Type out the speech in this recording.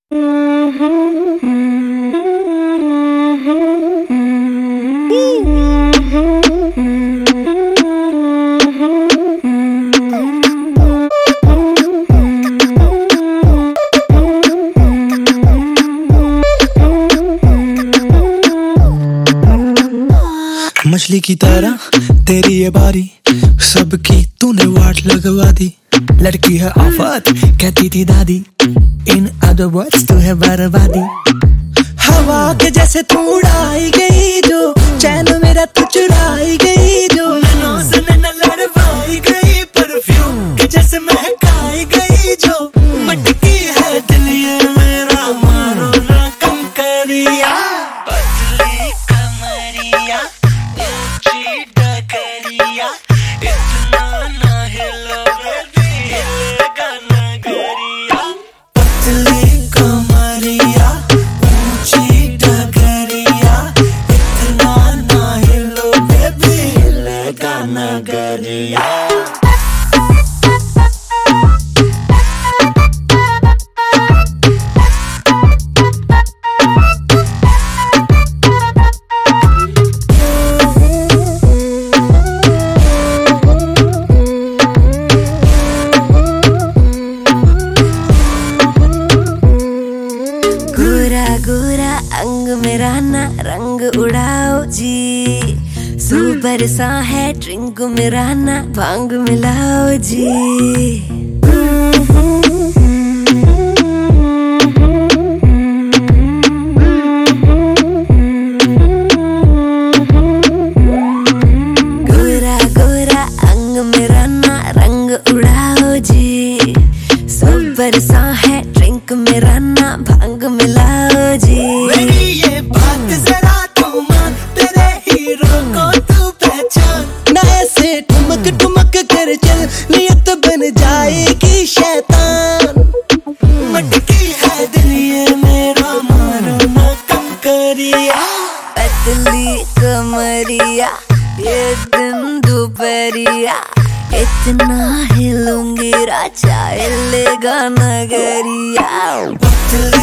मछली की तरह तेरी ये बारी, सबकी तूने वाट लगवा दी। लड़की है आफत कहती थी दादी, इन अदर वर्ड्स तू है बर्बादी। हवा के जैसे तू उड़ाई गई जो, चैन मेरा तू चुराई गई जो, नैनों से नैना लड़वाई गई, परफ्यूम के जैसे महकाई गई जो। मटकी है दिल ये मेरा, मारो ना कम करिया। पतली कमरिया ऊंची डगरिया, इतना ना हिलो बेबी, हिलेगा नगरिया। पतली कमरिया ऊंची डगरिया, इतना ना हिलो बेबी, हिलेगा नगरिया। गोरा अंग मेरा ना रंग उड़ाओ जी, सुपर सा है ड्रिंक मेरा ना भांग मिलाओ जी। गोरा अंग मेरा ना रंग उड़ाओ जी, सुपर सा है ड्रिंक मेरा ना भांग मिलाओ जी। मेरी ये बात जरा तू मान, तेरे हीरो को तू पहचान, ना ऐसे ठुमक ठुमक कर चल, नियत बन जाएगी शैतान। मटकी है दिल ये मेरा, मारो ना कम करिया। पतली कमरिया ये दिन दोपहरिया, इतना हिलूंगी राजा हिलेगा नगरिया।